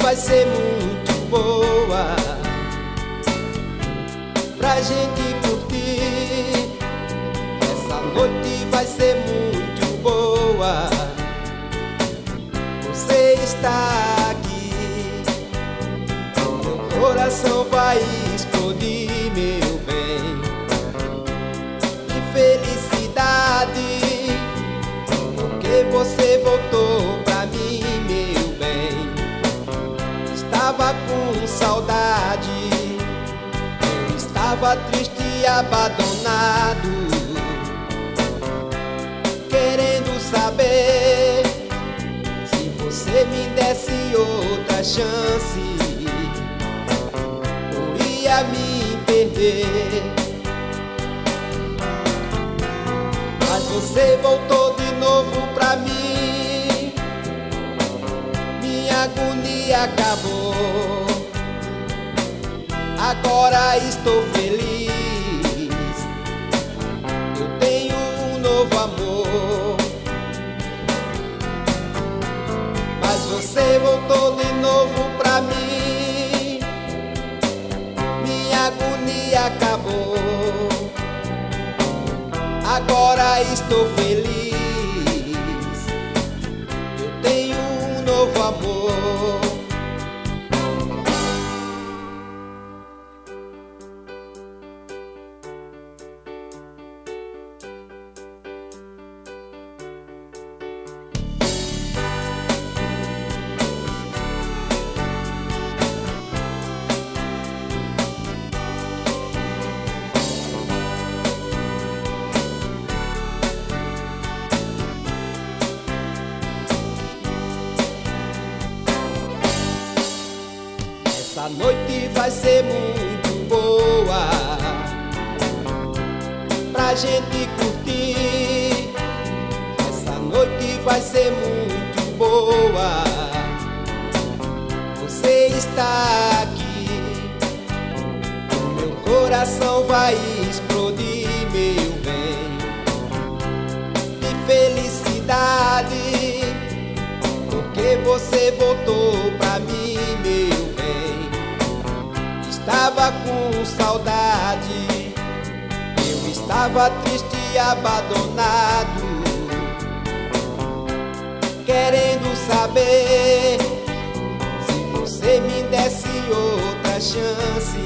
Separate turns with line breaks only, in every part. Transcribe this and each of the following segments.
vai ser muito boa pra gente curtir. Essa noite vai ser muito boa. Você está aqui, meu coração vai explodir, meu bem. Que felicidade, porque você voltou pra mim, meu bem. Estava com saudade, eu estava triste e abandonado, querendo saber se você me desse outra chance, eu ia me perder. Mas você voltou de novo pra mim, minha agonia acabou. Agora estou feliz, eu tenho um novo amor. Mas você voltou de novo pra mim, minha agonia acabou. Agora estou feliz, eu tenho um novo amor. Essa noite vai ser muito boa pra gente curtir. Essa noite vai ser muito boa. Você está aqui, meu coração vai explodir, meu bem. De felicidade, porque você voltou pra mim, meu bem. Estava com saudade, eu estava triste e abandonado, querendo saber se você me desse outra chance,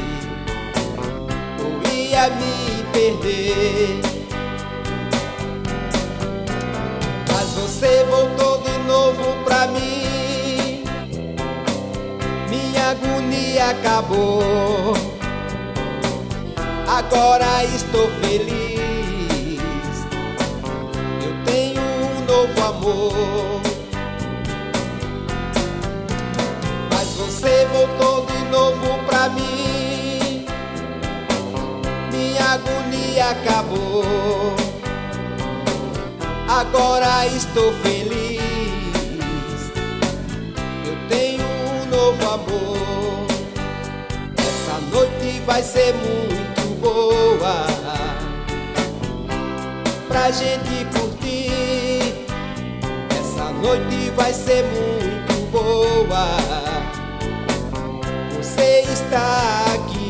eu ia me perder. Mas você voltou de novo pra mim, minha agonia acabou. Agora estou feliz, eu tenho um novo amor. Mas você voltou de novo pra mim, minha agonia acabou. Agora estou feliz, eu tenho um novo amor. Essa noite vai ser muito boa pra gente curtir. Essa noite vai ser muito boa. Você está aqui,